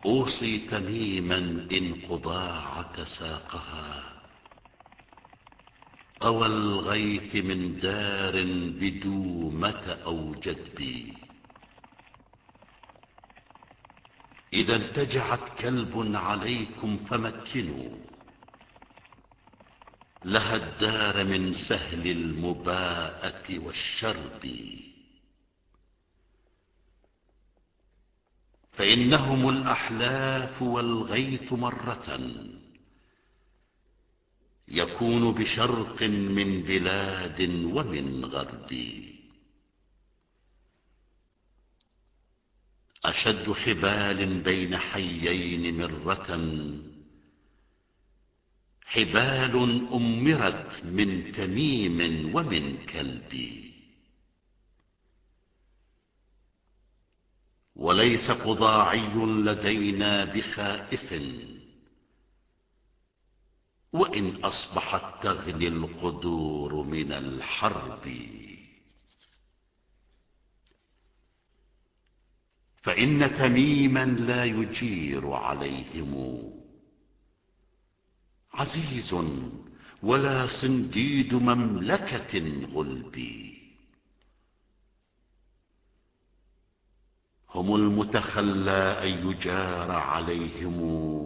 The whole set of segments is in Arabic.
أوصي تميما إن قضاعة ساقها أوى الغيث من دار بدومة أو جدبي. إذا انتجعت كلب عليكم فمكنوا لها الدار من سهل المباءة والشرب. فإنهم الأحلاف والغيث مرة يكون بشرق من بلاد ومن غرب. أشد حبال بين حيين مرة حبال أمرت من تميم ومن كلب. وليس قضاعي لدينا بخائف وإن أصبحت تغلي القدور من الحرب. فإن تميما لا يجير عليهم عزيز ولا صنديد مملكة غلب. هم المتخلى أن يجار عليهم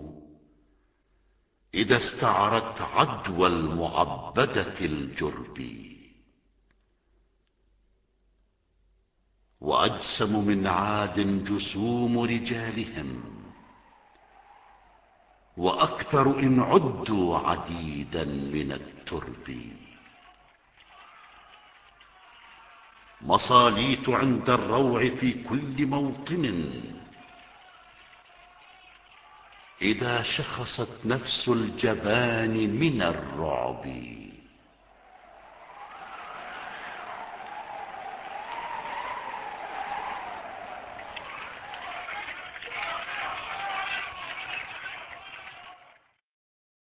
إذا استعرت عدوى المعبدة الجرب. وأجسم من عاد جسوم رجالهم وأكثر إن عدوا عديدا من الترب. مصاليت عند الروع في كل موطن إذا شخصت نفس الجبان من الرعب.